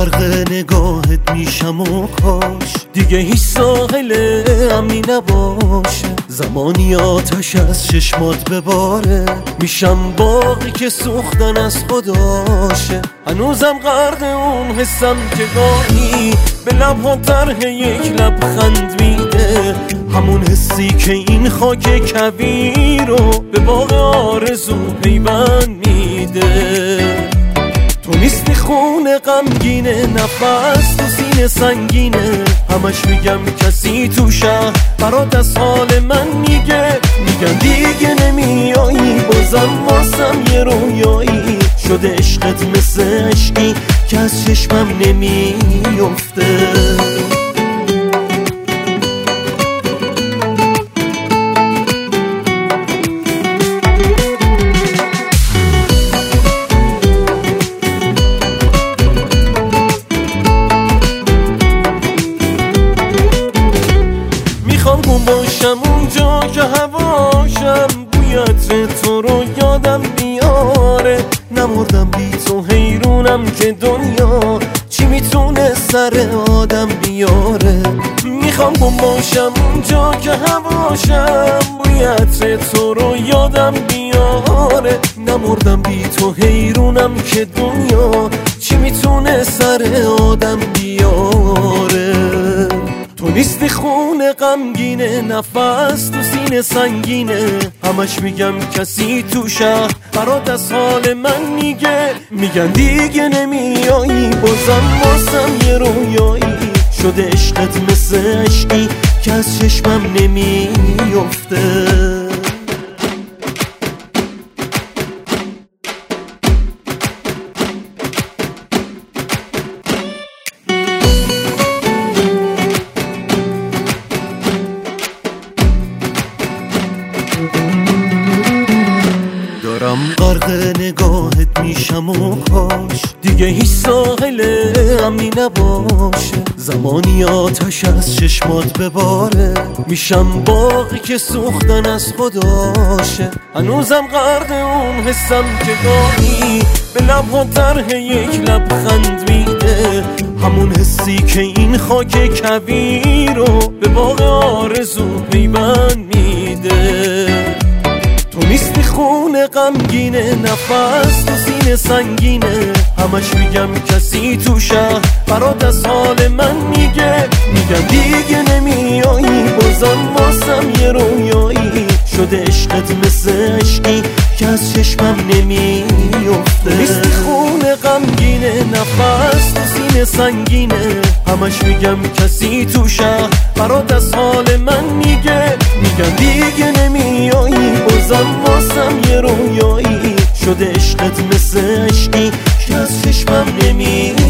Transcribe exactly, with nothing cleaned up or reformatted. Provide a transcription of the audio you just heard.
غرق نگاهت میشم و کاش دیگه هیچ ساحل امنی نباشه. زمانی آتش از چشمات بباره، میشم باقی که سوختن از خداشه. هنوزم غرق اون حسم که گاهی به لبها طرح یک لبخند میده، همون حسی که این خاک کبیر رو به باغ آرزو پیوند میده. تو نیستی خون غمگینه، نفس تو سینه سنگینه، همش میگم کسی تو شهر برات از حال من میگه. میگن دیگه نمیایی، بازم واسم یه رویایی شده عشقت مثل عشقی که از چشمم نمیفته. میخوام گم باشم اونجا که هواشم بوی عطر تو رو یادم میاره. نمردم بی تو، حیرونم که دنیا چی میتونه سر آدم بیاره. میخوام گم باشم اونجا که هواشم بوی عطر تو رو یادم بیاره. نمردم بی تو، حیرونم که دنیا چی میتونه سر آدم بیاره. تو نیستی خون غمگینه، نفس تو سینه سنگینه، همش میگم کسی تو شهر برات از حال من میگه. میگن دیگه نمیایی، بازم واسم یه رویایی شده عشقت مثل عشقی که از چشمم نمیفته. دارم غرق نگاهت میشم و کاش دیگه هیچ ساحل امنی نباشه. زمانی آتش از چشمات بباره، میشم باقی که سوختن از خداشه. هنوزم غرق اون حسم که گاهی به لبها طرح یک لبخند میده، همون حسی که این خاک کبیر رو به باغ آرزو پیوند میده. تو نیستی خون غمگینه، نفس تو سینه سنگینه، همش میگم کسی تو شهر برات از حال من میگه. میگن دیگه نمیایی، بازم واسم یه رویایی شده عشقت مثل عشقی که از چشمم نمیفته. نیستی خون غمگینه، نفس تو سینه سنگینه، همش میگم کسی تو شهر برات از حال من میگه. میگن دیگه نمیایی، بازم واسم یه رویایی شده عشقت مثل عشقی که از چشمم نمیفته.